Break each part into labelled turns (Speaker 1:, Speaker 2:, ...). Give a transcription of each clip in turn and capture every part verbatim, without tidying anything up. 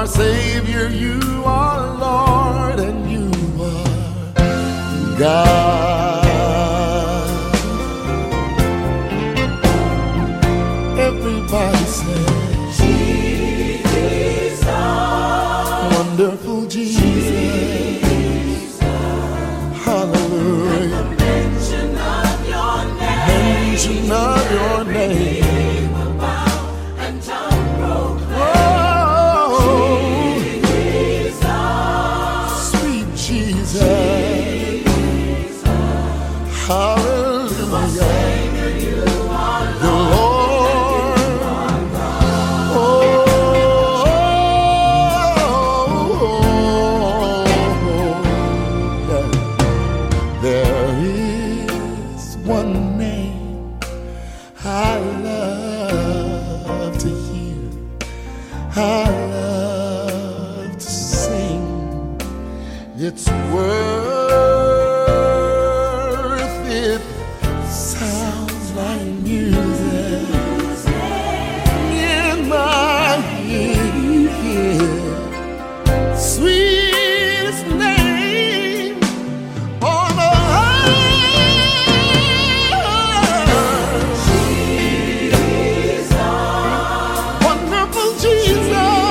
Speaker 1: are Savior, you are Lord, and you are God. Everybody says, Jesus, wonderful Jesus, hallelujah. At the mention of your name, mention of your name. It's worth it. Sounds like music in my ear. Sweetest name on the earth. Jesus, wonderful Jesus.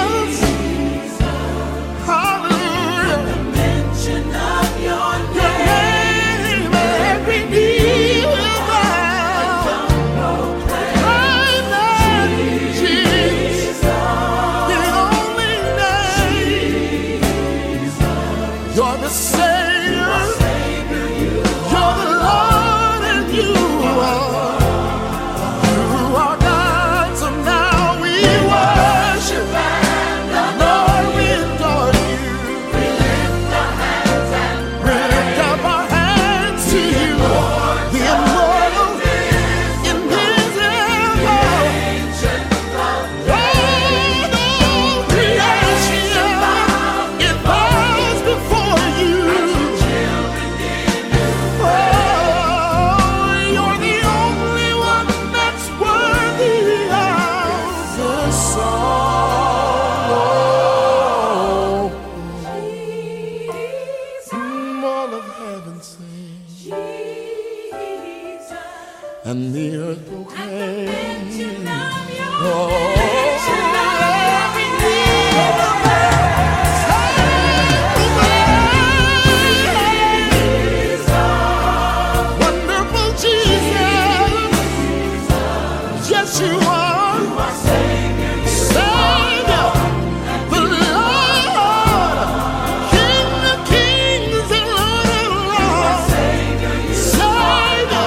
Speaker 1: You're the Savior, you're the Lord, and you are, you are God. So now we worship and Lord, we adore you. We lift our hands and we lift up our hands to you, the immortal, invisible, all creation, it bows before you. And the earth proclaims, oh, wonderful Jesus, yes you are, you are Savior, Savior, the Lord, King of kings and Lord of lords, Savior, Savior.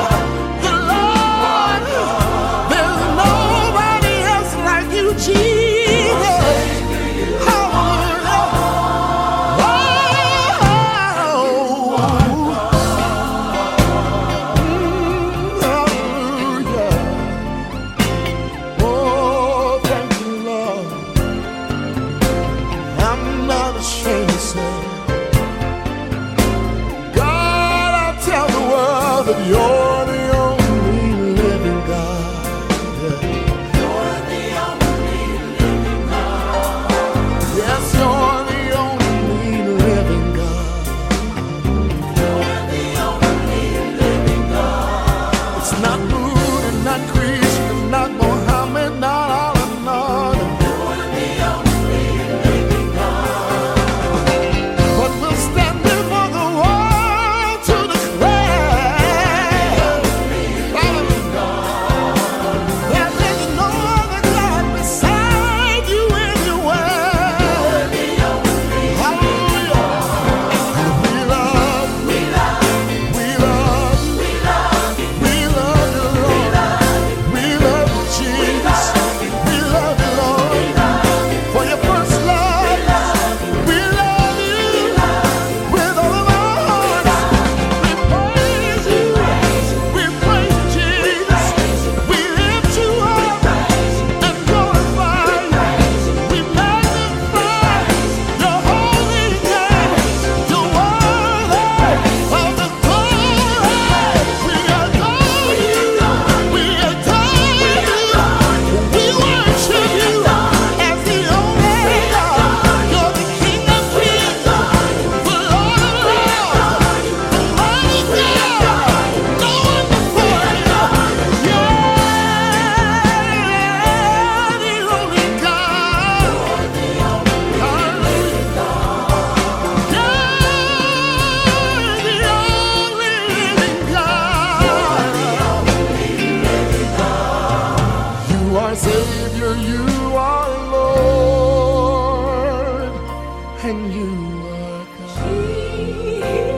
Speaker 1: You're the only living God. Yeah. You're the only living God. Yes, you're the only living God. You're the only living God. It's not Buddha, not Krishna, not Mohammed, not Allah, not. You're the only living God. But we'll stand before the world to declare. and you are God.